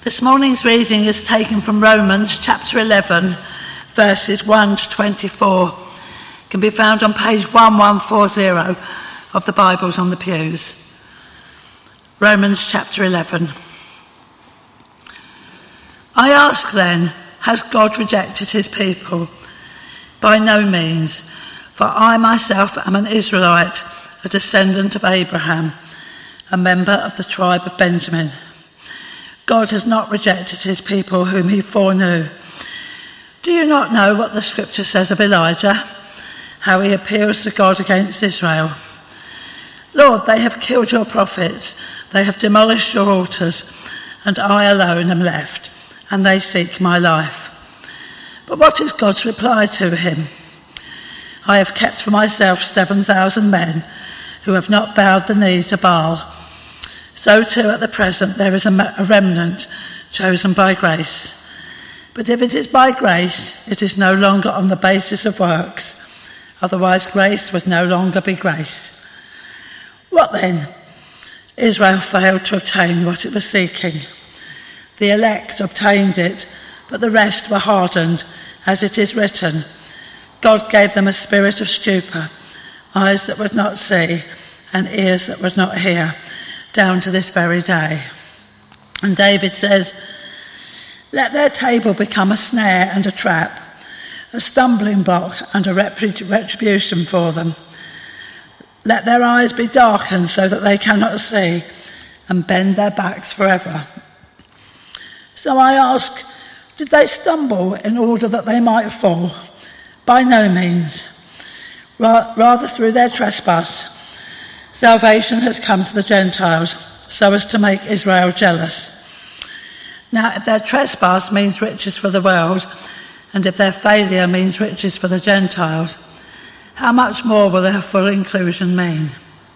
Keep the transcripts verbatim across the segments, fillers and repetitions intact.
This morning's reading is taken from Romans chapter eleven, verses one to twenty-four. It can be found on page eleven forty of the Bibles on the pews. Romans chapter eleven. I ask then, has God rejected his people? By no means, for I myself am an Israelite, a descendant of Abraham, a member of the tribe of Benjamin. God has not rejected his people whom he foreknew. Do you not know what the scripture says of Elijah, how he appeals to God against Israel? Lord, they have killed your prophets, they have demolished your altars, and I alone am left, and they seek my life. But what is God's reply to him? I have kept for myself seven thousand men who have not bowed the knee to Baal. So too at the present there is a remnant chosen by grace. But if it is by grace, it is no longer on the basis of works. Otherwise grace would no longer be grace. What then? Israel failed to obtain what it was seeking. The elect obtained it, but the rest were hardened, as it is written. God gave them a spirit of stupor, eyes that would not see, and ears that would not hear, down to this very day. And David says, let their table become a snare and a trap, a stumbling block and a retribution for them. Let their eyes be darkened so that they cannot see, and bend their backs forever. So I ask, did they stumble in order that they might fall? By no means. Ra- rather through their trespass, salvation has come to the Gentiles, so as to make Israel jealous. Now, if their trespass means riches for the world, and if their failure means riches for the Gentiles, how much more will their full inclusion mean?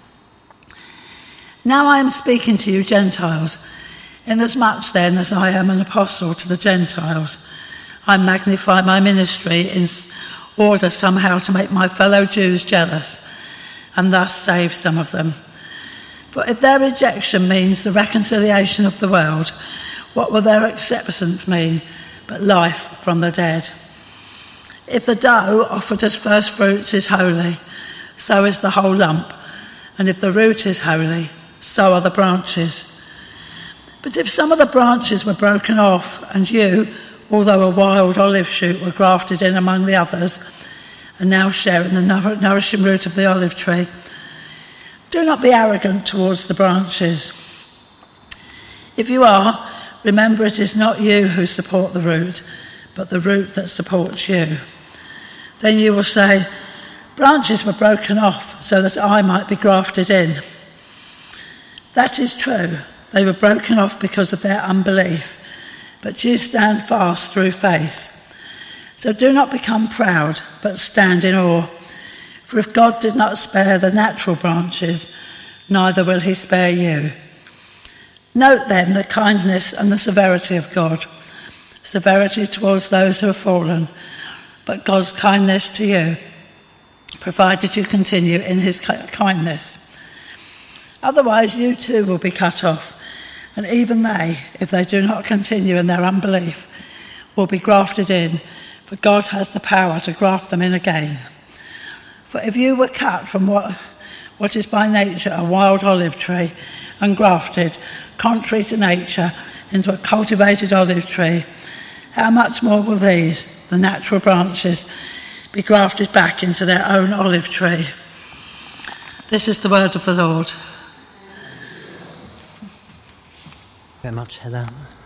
Now I am speaking to you Gentiles, inasmuch then as I am an apostle to the Gentiles. I magnify my ministry in order somehow to make my fellow Jews jealous, and thus save some of them. For if their rejection means the reconciliation of the world, what will their acceptance mean but life from the dead? If the dough offered as first fruits is holy, so is the whole lump, and if the root is holy, so are the branches. But if some of the branches were broken off, and you, although a wild olive shoot, were grafted in among the others, and now share in the nourishing root of the olive tree, do not be arrogant towards the branches. If you are, remember it is not you who support the root, but the root that supports you. Then you will say, branches were broken off so that I might be grafted in. That is true. They were broken off because of their unbelief, but you stand fast through faith. So do not become proud, but stand in awe. For if God did not spare the natural branches, neither will he spare you. Note then the kindness and the severity of God. Severity towards those who have fallen, but God's kindness to you, provided you continue in his kindness. Otherwise you too will be cut off, and even they, if they do not continue in their unbelief, will be grafted in, for God has the power to graft them in again. For if you were cut from what, what is by nature a wild olive tree and grafted, contrary to nature, into a cultivated olive tree, how much more will these, the natural branches, be grafted back into their own olive tree? This is the word of the Lord. Very much, Heather.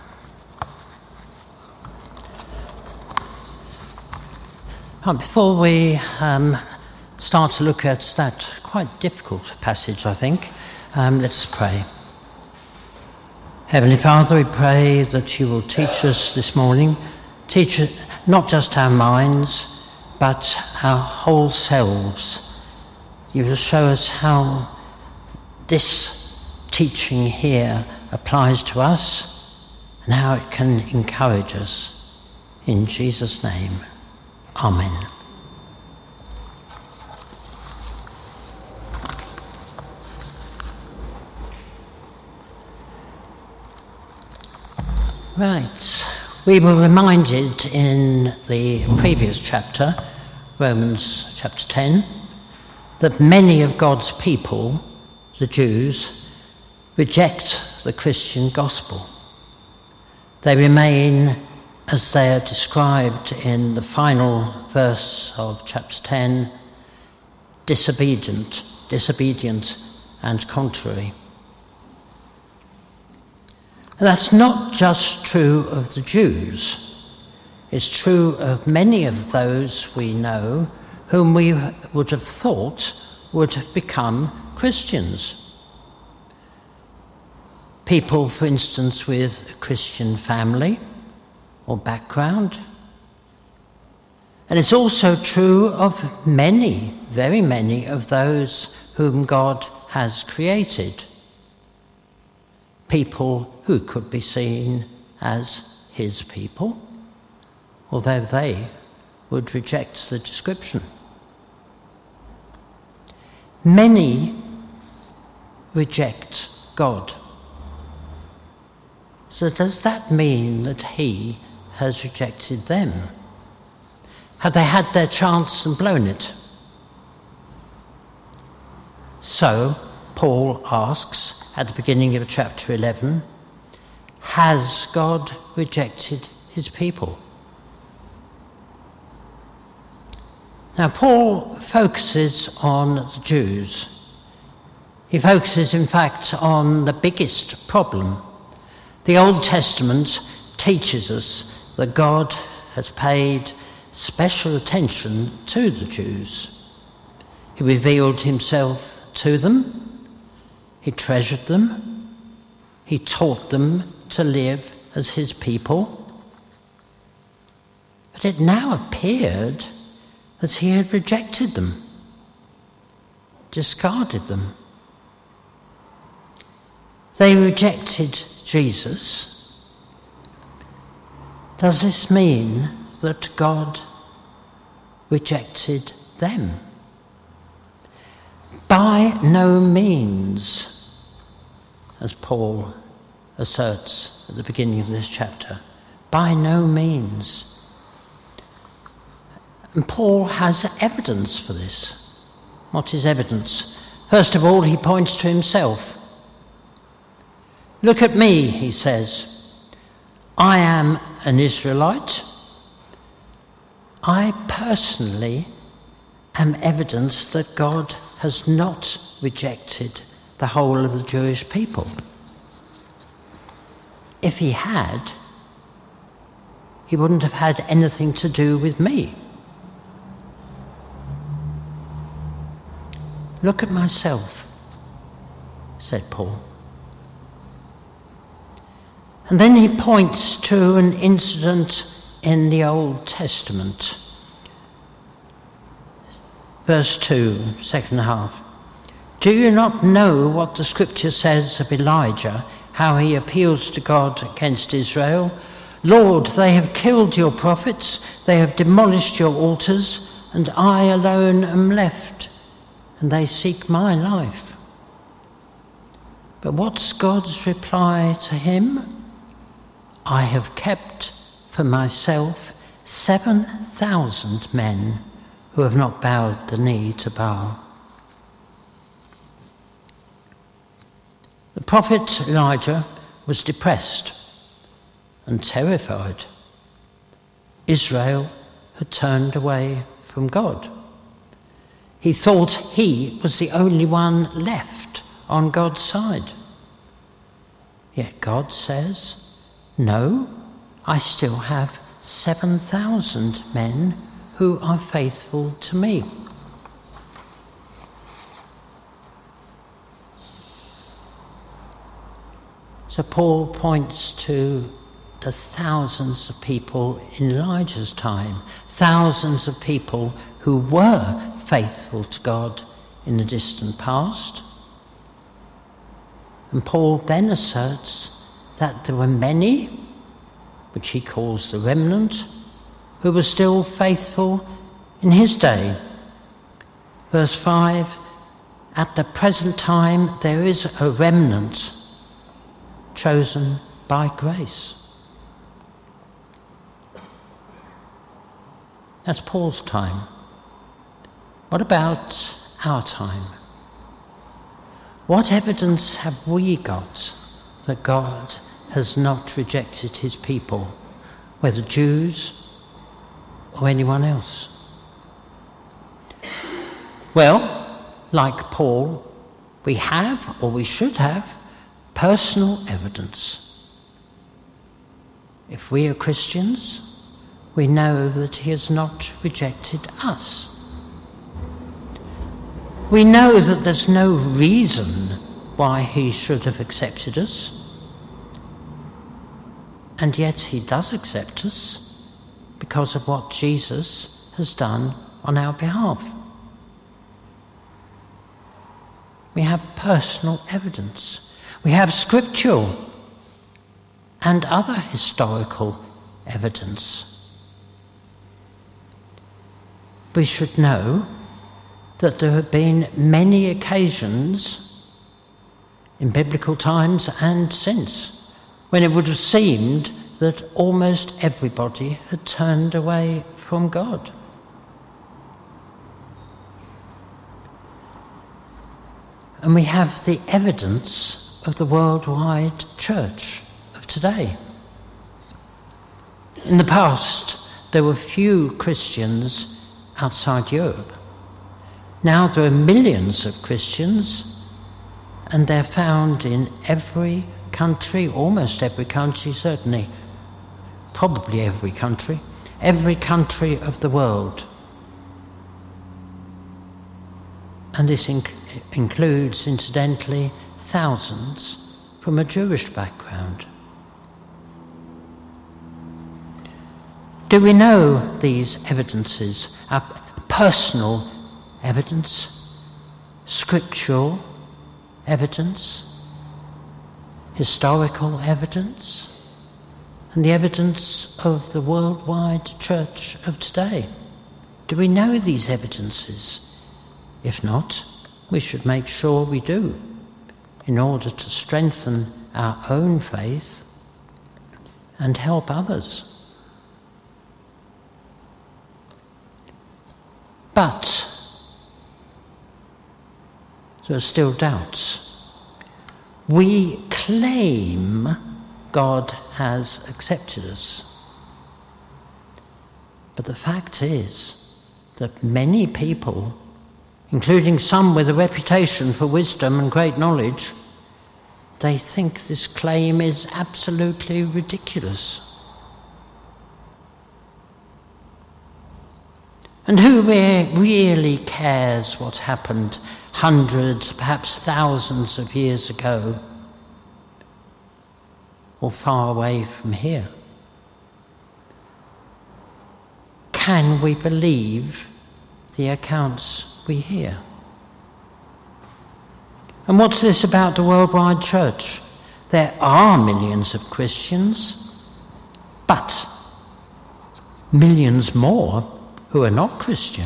Um, before we um, start to look at that quite difficult passage, I think, um, let's pray. Heavenly Father, we pray that you will teach us this morning, teach not just our minds, but our whole selves. You will show us how this teaching here applies to us and how it can encourage us. In Jesus' name, Amen. Right. We were reminded in the previous chapter, Romans chapter ten, that many of God's people, the Jews, reject the Christian gospel. They remain, as they are described in the final verse of chapter ten, disobedient, disobedient and contrary. And that's not just true of the Jews. It's true of many of those we know whom we would have thought would have become Christians. People, for instance, with a Christian family or background. And it's also true of many, very many of those whom God has created. People who could be seen as his people, although they would reject the description. Many reject God. So does that mean that he has rejected them? Have they had their chance and blown it? So, Paul asks at the beginning of chapter eleven, has God rejected his people? Now, Paul focuses on the Jews. He focuses, in fact, on the biggest problem. The Old Testament teaches us that God has paid special attention to the Jews. He revealed himself to them. He treasured them. He taught them to live as his people. But it now appeared that he had rejected them, discarded them. They rejected Jesus. Does this mean that God rejected them? By no means, as Paul asserts at the beginning of this chapter. By no means. And Paul has evidence for this. What is evidence? First of all, he points to himself. Look at me, he says. I am an Israelite. I personally am evidence that God has not rejected the whole of the Jewish people. If he had, he wouldn't have had anything to do with me. Look at myself, said Paul. And then he points to an incident in the Old Testament. Verse two, second half. Do you not know what the scripture says of Elijah, how he appeals to God against Israel? Lord, they have killed your prophets, they have demolished your altars, and I alone am left, and they seek my life. But what's God's reply to him? I have kept for myself seven thousand men who have not bowed the knee to Baal. The prophet Elijah was depressed and terrified. Israel had turned away from God. He thought he was the only one left on God's side. Yet God says, no, I still have seven thousand men who are faithful to me. So Paul points to the thousands of people in Elijah's time, thousands of people who were faithful to God in the distant past. And Paul then asserts that there were many, which he calls the remnant, who were still faithful in his day. Verse five, at the present time there is a remnant chosen by grace. That's Paul's time. What about our time? What evidence have we got that God has not rejected his people, whether Jews or anyone else? Well, like Paul, we have, or we should have, personal evidence. If we are Christians, we know that he has not rejected us. We know that there's no reason why he should have accepted us, and yet he does accept us because of what Jesus has done on our behalf. We have personal evidence. We have scriptural and other historical evidence. We should know that there have been many occasions in biblical times and since when it would have seemed that almost everybody had turned away from God. And we have the evidence of the worldwide church of today. In the past, there were few Christians outside Europe. Now there are millions of Christians, and they're found in every country, almost every country, certainly, probably every country, every country of the world. And this inc- includes, incidentally, thousands from a Jewish background. Do we know these evidences, our personal evidence, scriptural evidence, historical evidence, and the evidence of the worldwide church of today? Do we know these evidences? If not, we should make sure we do, in order to strengthen our own faith and help others. But there are still doubts. We claim God has accepted us. But the fact is that many people, including some with a reputation for wisdom and great knowledge, they think this claim is absolutely ridiculous. And who really cares what happened hundreds, perhaps thousands of years ago, or far away from here? Can we believe the accounts we hear? And what's this about the worldwide church? There are millions of Christians, but millions more who are not Christian.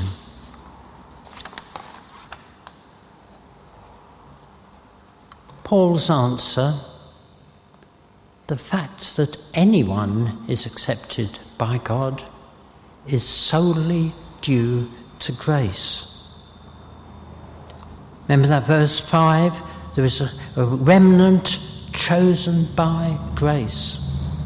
Paul's answer: the fact that anyone is accepted by God is solely due to grace. Remember that verse five? There is a, a remnant chosen by grace.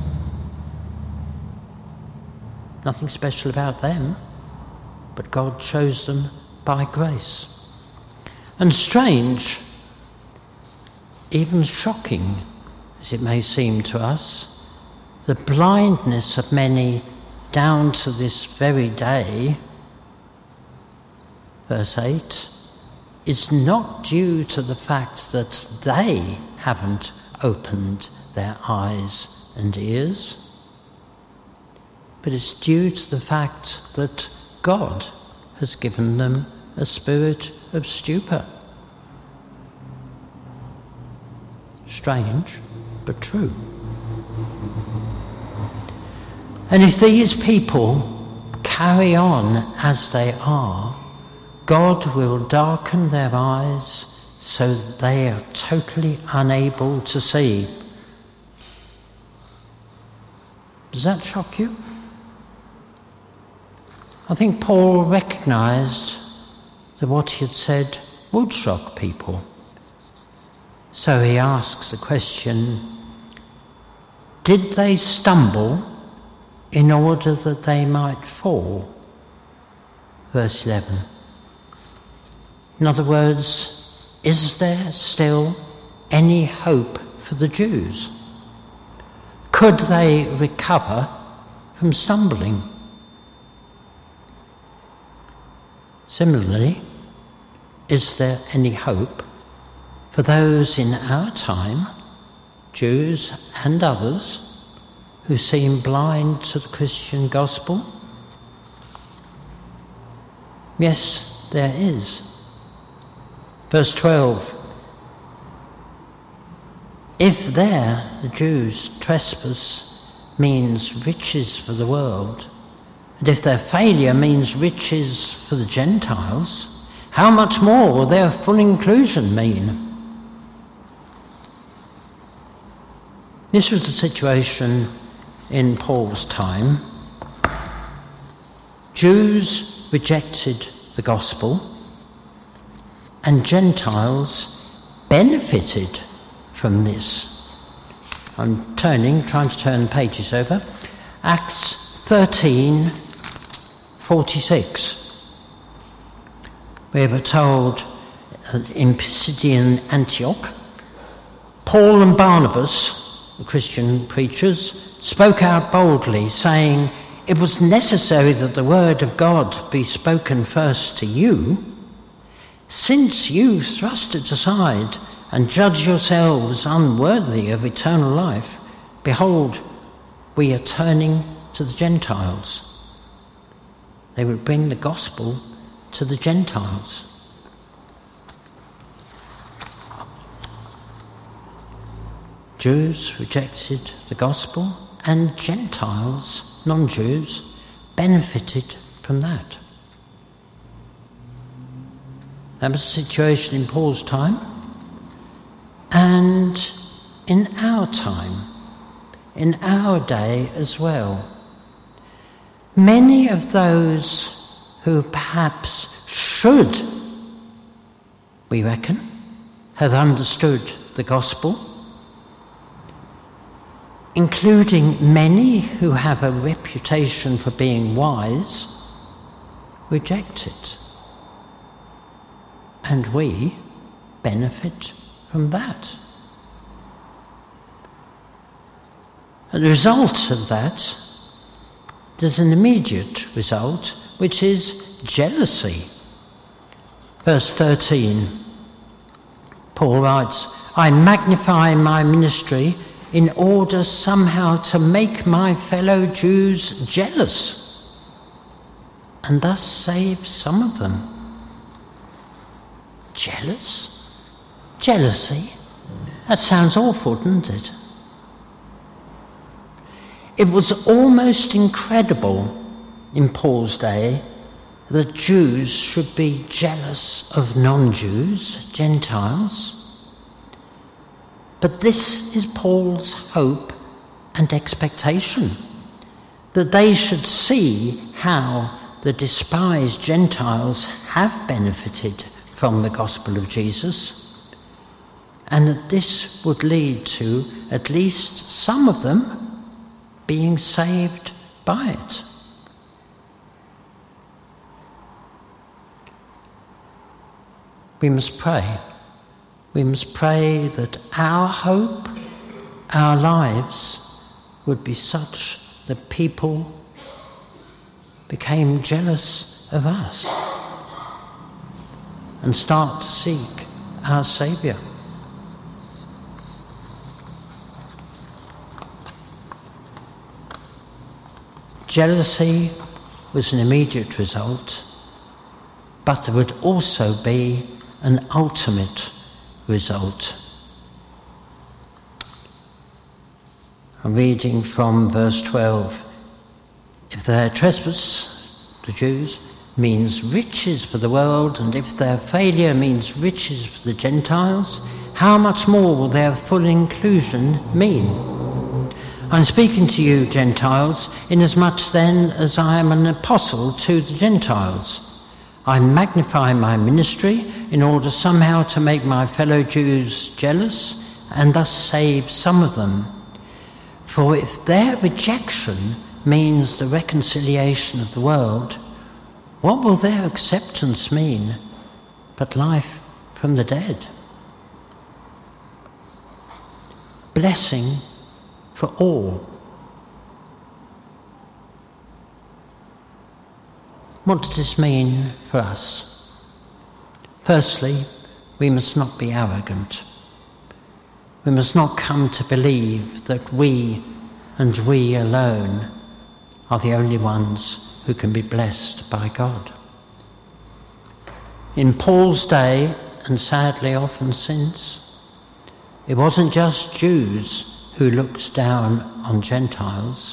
Nothing special about them, but God chose them by grace. And strange, even shocking as it may seem to us, the blindness of many down to this very day, verse eight, is not due to the fact that they haven't opened their eyes and ears, but it's due to the fact that God has given them a spirit of stupor. Strange, but true. And if these people carry on as they are, God will darken their eyes so that they are totally unable to see. Does that shock you? I think Paul recognised that what he had said would shock people. So he asks the question, did they stumble in order that they might fall? Verse eleven. In other words, is there still any hope for the Jews? Could they recover from stumbling? Similarly, is there any hope for those in our time, Jews and others, who seem blind to the Christian gospel? Yes, there is. Verse twelve. If there, the Jews' trespass means riches for the world, and if their failure means riches for the Gentiles, how much more will their full inclusion mean? This was the situation in Paul's time. Jews rejected the gospel, and Gentiles benefited from this. I'm turning, trying to turn pages over. Acts thirteen forty-six. We were told in Pisidian Antioch, Paul and Barnabas, the Christian preachers, spoke out boldly, saying, "It was necessary that the word of God be spoken first to you. Since you thrust it aside and judge yourselves unworthy of eternal life, behold, we are turning to the Gentiles." They would bring the gospel to the Gentiles. Jews rejected the gospel, and Gentiles, non-Jews, benefited from that. That was the situation in Paul's time, and in our time, in our day as well. Many of those who perhaps should, we reckon, have understood the gospel, including many who have a reputation for being wise, reject it. And we benefit from that. As a result of that, there's an immediate result, which is jealousy. Verse thirteen, Paul writes, "I magnify my ministry in order somehow to make my fellow Jews jealous, and thus save some of them." Jealous? Jealousy? That sounds awful, doesn't it? It was almost incredible in Paul's day that Jews should be jealous of non-Jews, Gentiles. But this is Paul's hope and expectation, that they should see how the despised Gentiles have benefited from the gospel of Jesus, and that this would lead to at least some of them being saved by it. We must pray. We must pray that our hope, our lives, would be such that people became jealous of us and start to seek our Saviour. Jealousy was an immediate result, but there would also be an ultimate result. I'm reading from verse twelve. If their trespass, the Jews, means riches for the world, and if their failure means riches for the Gentiles, how much more will their full inclusion mean? I'm speaking to you, Gentiles, inasmuch then as I am an apostle to the Gentiles. I magnify my ministry in order somehow to make my fellow Jews jealous and thus save some of them. For if their rejection means the reconciliation of the world, what will their acceptance mean but life from the dead? Blessing for all. What does this mean for us? Firstly, we must not be arrogant. We must not come to believe that we and we alone are the only ones who can be blessed by God. In Paul's day, and sadly often since, it wasn't just Jews who looked down on Gentiles.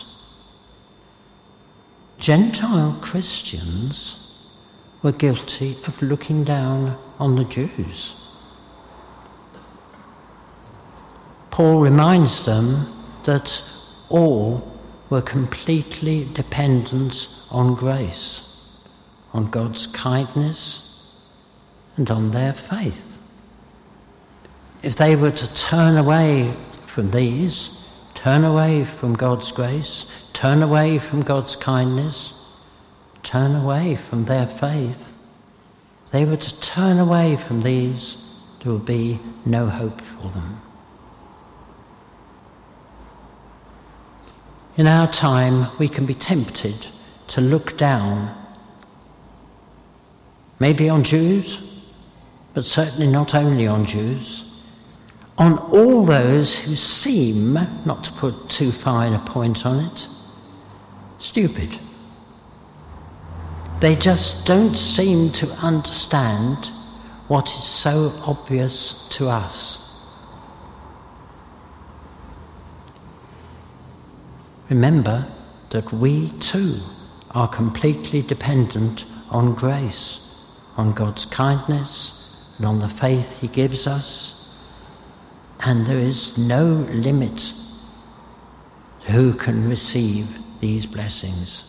Gentile Christians were guilty of looking down on the Jews. Paul reminds them that all were completely dependent on grace, on God's kindness, and on their faith. If they were to turn away from these, turn away from God's grace, turn away from God's kindness, turn away from their faith, if they were to turn away from these, there would be no hope for them. In our time, we can be tempted to look down, maybe on Jews, but certainly not only on Jews, on all those who seem, not to put too fine a point on it, stupid. They just don't seem to understand what is so obvious to us. Remember that we too are completely dependent on grace, on God's kindness, and on the faith he gives us. And there is no limit to who can receive these blessings.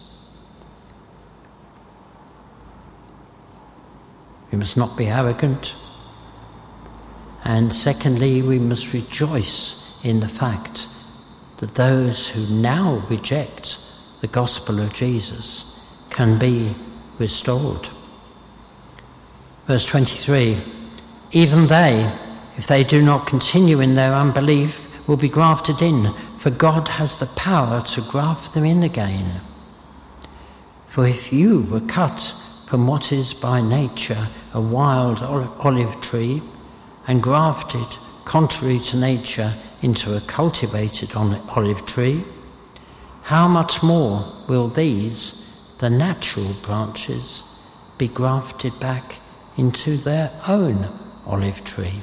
We must not be arrogant. And secondly, we must rejoice in the fact that those who now reject the gospel of Jesus can be restored. Verse twenty-three, even they, if they do not continue in their unbelief, will be grafted in, for God has the power to graft them in again. For if you were cut from what is by nature a wild olive tree and grafted, contrary to nature, into a cultivated olive tree, how much more will these, the natural branches, be grafted back into their own olive tree?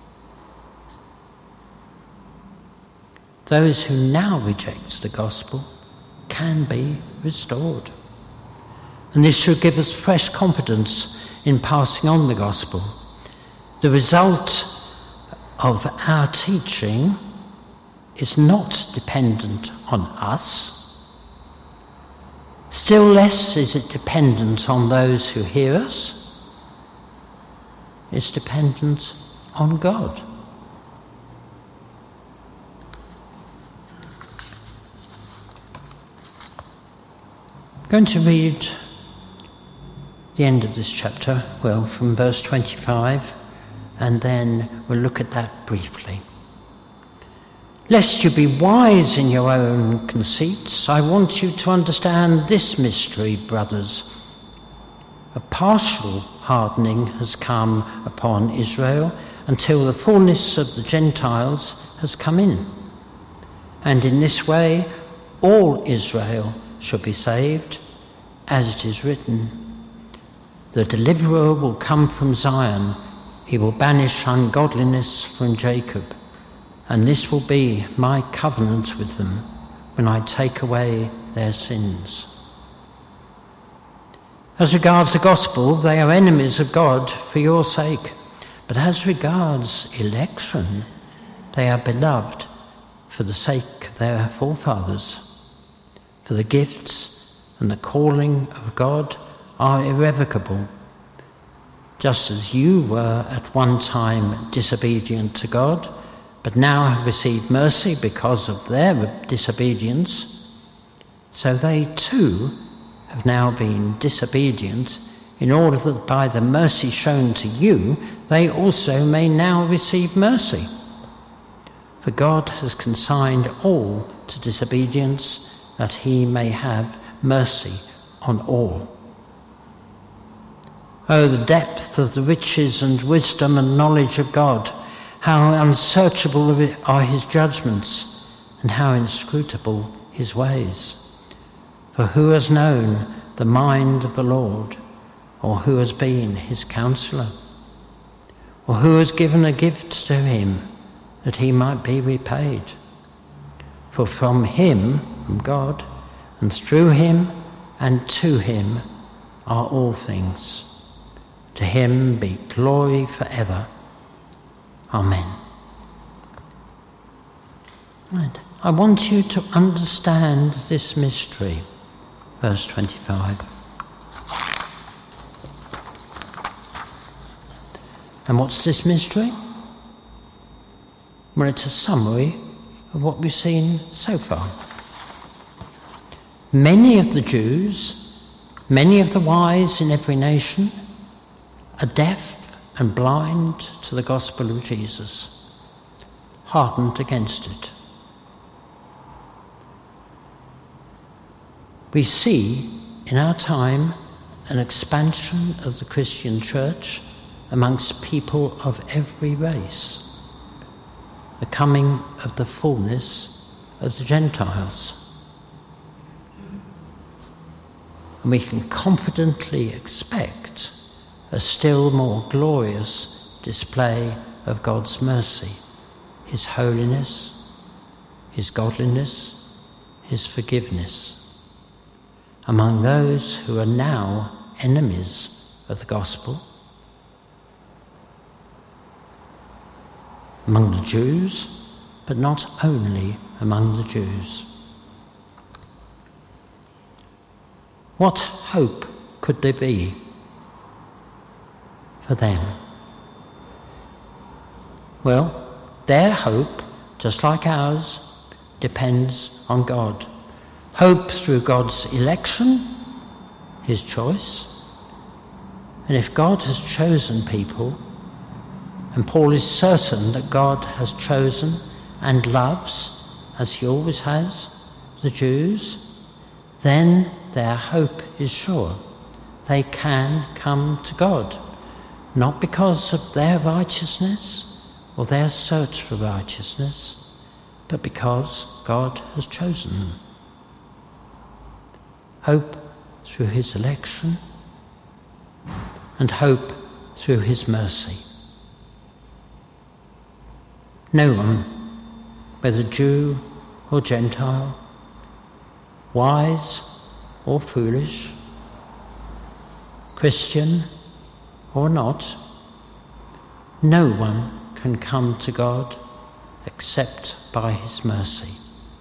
Those who now reject the gospel can be restored. And this should give us fresh confidence in passing on the gospel. The result of our teaching is not dependent on us. Still less is it dependent on those who hear us. It's dependent on God. I'm going to read the end of this chapter, well, from verse twenty-five, and then we'll look at that briefly. Lest you be wise in your own conceits, I want you to understand this mystery, brothers. A partial hardening has come upon Israel until the fullness of the Gentiles has come in. And in this way, all Israel shall be saved, as it is written, the deliverer will come from Zion, he will banish ungodliness from Jacob, and this will be my covenant with them when I take away their sins. As regards the gospel, they are enemies of God for your sake, but as regards election, they are beloved for the sake of their forefathers. For the gifts and the calling of God are irrevocable. Just as you were at one time disobedient to God, but now have received mercy because of their disobedience, so they too have now been disobedient, in order that by the mercy shown to you, they also may now receive mercy. For God has consigned all to disobedience, that he may have mercy on all. Oh, the depth of the riches and wisdom and knowledge of God! How unsearchable are his judgments, and how inscrutable his ways. For who has known the mind of the Lord, or who has been his counsellor? Or who has given a gift to him, that he might be repaid? For from him, from God, and through him, and to him are all things. To him be glory forever. Amen. Right. I want you to understand this mystery. Verse twenty-five. And what's this mystery? Well, it's a summary of what we've seen so far. Many of the Jews, many of the wise in every nation, are deaf and blind to the gospel of Jesus, hardened against it. We see in our time an expansion of the Christian church amongst people of every race, the coming of the fullness of the Gentiles. And we can confidently expect a still more glorious display of God's mercy, his holiness, his godliness, his forgiveness, among those who are now enemies of the gospel, among the Jews, but not only among the Jews. What hope could there be for them? Well, their hope, just like ours, depends on God. Hope through God's election, his choice. And if God has chosen people, and Paul is certain that God has chosen and loves, as he always has, the Jews, then their hope is sure. They can come to God, not because of their righteousness or their search for righteousness, but because God has chosen them. Hope through his election, and hope through his mercy. No one, whether Jew or Gentile, wise or foolish, Christian or not, no one can come to God except by his mercy.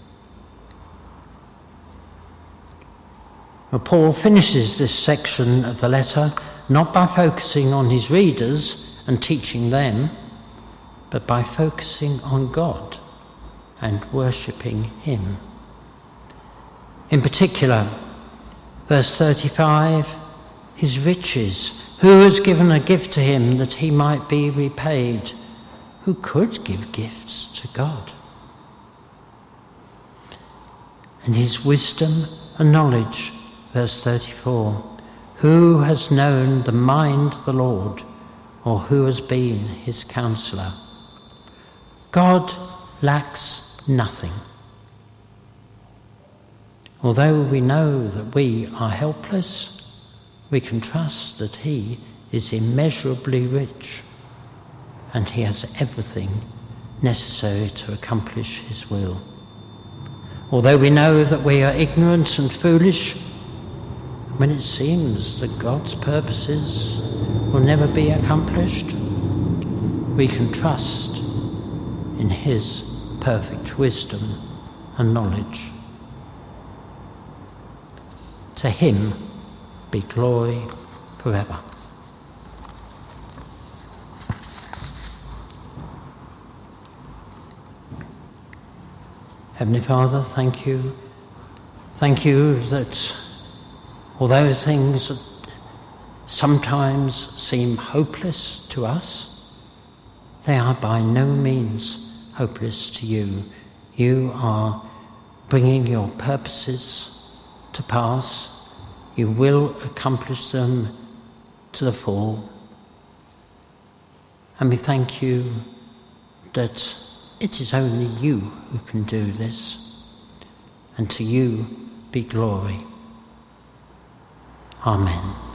Well, Paul finishes this section of the letter not by focusing on his readers and teaching them, but by focusing on God and worshipping him. In particular, verse thirty-five, his riches, who has given a gift to him that he might be repaid? Who could give gifts to God? And his wisdom and knowledge, verse thirty-four, who has known the mind of the Lord, or who has been his counsellor? God lacks nothing. Although we know that we are helpless, we can trust that he is immeasurably rich, and he has everything necessary to accomplish his will. Although we know that we are ignorant and foolish, when it seems that God's purposes will never be accomplished, we can trust in his perfect wisdom and knowledge. To him be glory forever. Heavenly Father, thank you. Thank you that although things sometimes seem hopeless to us, they are by no means hopeless to you. You are bringing your purposes to pass. You will accomplish them to the full. And we thank you that it is only you who can do this, and to you be glory. Amen.